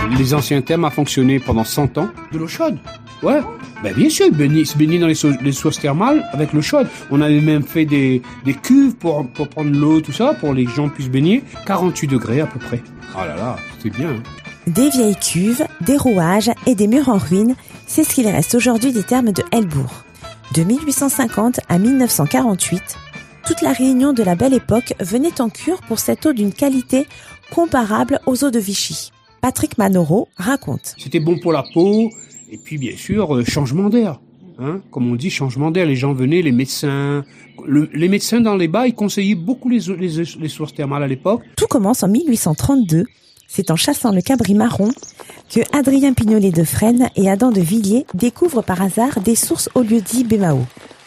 Les anciens thermes a fonctionné pendant 100 ans. De l'eau chaude. Ouais. Ben bien sûr, se baigner dans les sources thermales avec l'eau chaude. On avait même fait des cuves pour prendre l'eau, tout ça, pour que les gens puissent baigner. 48 degrés à peu près. Oh là là, c'était bien. Hein. Des vieilles cuves, des rouages et des murs en ruine, c'est ce qu'il reste aujourd'hui des thermes de Helbourg. De 1850 à 1948, toute la Réunion de la Belle Époque venait en cure pour cette eau d'une qualité comparable aux eaux de Vichy. Patrick Manoro raconte. C'était bon pour la peau, et puis bien sûr, changement d'air. Hein, comme on dit, changement d'air. Les gens venaient, les médecins. Les médecins dans les bas, ils conseillaient beaucoup les sources thermales à l'époque. Tout commence en 1832. C'est en chassant le cabri marron que Adrien Pignolet de Fresnes et Adam de Villiers découvrent par hasard des sources au lieu-dit Bémao.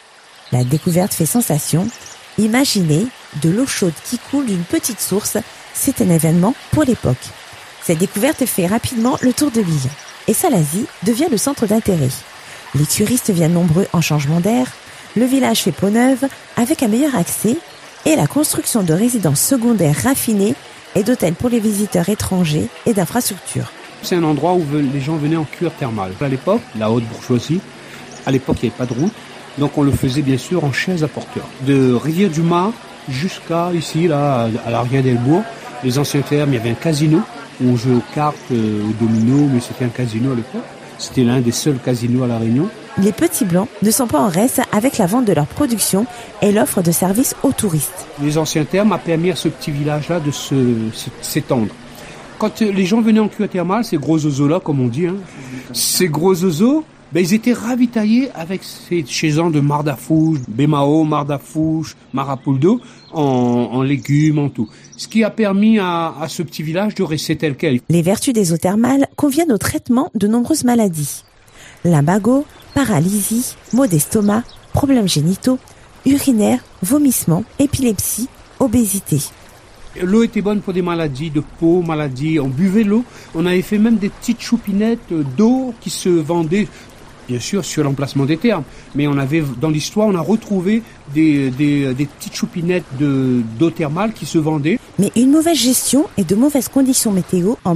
La découverte fait sensation. Imaginez de l'eau chaude qui coule d'une petite source, c'est un événement pour l'époque. Cette découverte fait rapidement le tour de l'île et Salazie devient le centre d'intérêt. Les touristes viennent nombreux en changement d'air, le village fait peau neuve avec un meilleur accès et la construction de résidences secondaires raffinées et d'hôtels pour les visiteurs étrangers et d'infrastructures. C'est un endroit où les gens venaient en cure thermale. À l'époque, la haute bourgeoisie, à l'époque il n'y avait pas de route, donc on le faisait bien sûr en chaise à porteur. De Rivière-du-Mât jusqu'à ici, là, à l'arrière d'Helbourg, les anciens thermes, il y avait un casino où on jouait aux cartes, aux dominos, mais c'était un casino à l'époque. C'était l'un des seuls casinos à La Réunion. Les Petits Blancs ne sont pas en reste avec la vente de leur production et l'offre de services aux touristes. Les anciens thermes a permis à ce petit village-là de s'étendre. Quand les gens venaient en cure thermale, ces gros oiseaux-là, comme on dit, hein, ces gros oiseaux, ils étaient ravitaillés avec ces chaisons de mardafouche, bémao, mardafouche, marapuldo, en légumes, en tout. Ce qui a permis à ce petit village de rester tel quel. Les vertus des eaux thermales conviennent au traitement de nombreuses maladies. Lumbago, paralysie, maux d'estomac, problèmes génitaux, urinaires, vomissements, épilepsie, obésité. L'eau était bonne pour des maladies de peau, maladies. On buvait l'eau. On avait fait même des petites choupinettes d'eau qui se vendaient, bien sûr, sur l'emplacement des thermes. Mais on avait, dans l'histoire, on a retrouvé des petites choupinettes d'eau thermale qui se vendaient. Mais une mauvaise gestion et de mauvaises conditions météo en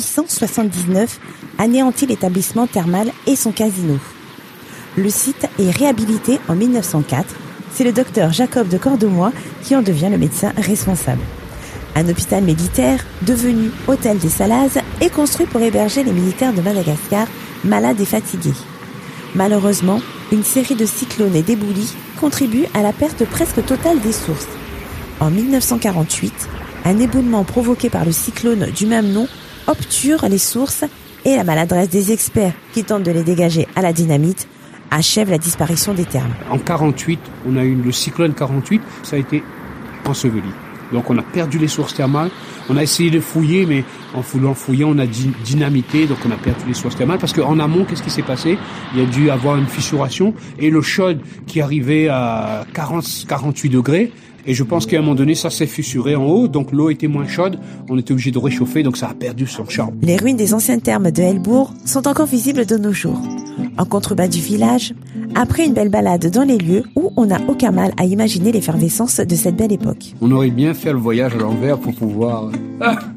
1879 anéantit l'établissement thermal et son casino. Le site est réhabilité en 1904. C'est le docteur Jacob de Cordemois qui en devient le médecin responsable. Un hôpital militaire, devenu hôtel des Salazes, est construit pour héberger les militaires de Madagascar, malades et fatigués. Malheureusement, une série de cyclones et d'éboulis contribue à la perte presque totale des sources. En 1948, un éboulement provoqué par le cyclone du même nom obture les sources et la maladresse des experts qui tentent de les dégager à la dynamite achève la disparition des thermes. En 48, on a eu le cyclone 48, ça a été enseveli. Donc on a perdu les sources thermales, on a essayé de fouiller, mais en voulant fouiller, on a dynamité, donc on a perdu les sources thermales. Parce qu'en amont, qu'est-ce qui s'est passé ? Il y a dû avoir une fissuration, et l'eau chaude qui arrivait à 48 degrés, et je pense qu'à un moment donné, ça s'est fissuré en haut, donc l'eau était moins chaude, on était obligé de réchauffer, donc ça a perdu son charme. Les ruines des anciens thermes de Helbourg sont encore visibles de nos jours. En contrebas du village, après une belle balade dans les lieux où on n'a aucun mal à imaginer l'effervescence de cette belle époque. On aurait bien fait le voyage à l'envers pour pouvoir...